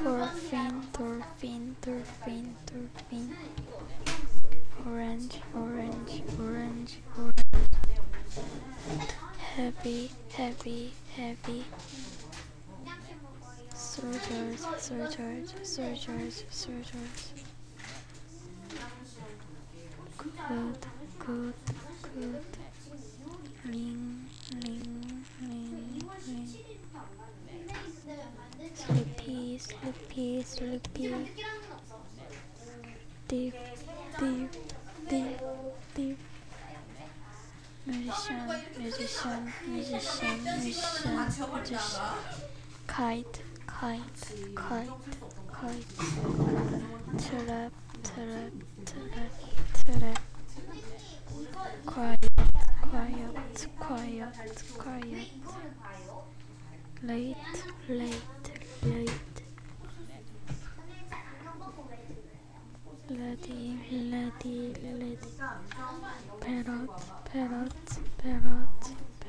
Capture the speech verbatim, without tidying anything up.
Dolphin, dolphin, dolphin, dolphin. Orange, orange, orange, orange. Heavy, heavy, heavy. Soldiers, soldiers, soldiers, soldiers. Good, good, good. Ling, ling, ling, ling. Sleepy, sleepy, sleepy. Deep, deep, deep, deep. Musician, musician, musician, musician, musician. Kite, kite, kite, kite. Trap, trap, trap, trap. Quiet, quiet, quiet, quiet. Late, late, late. Lady, lady, lady. Parrot, parrot, parrot.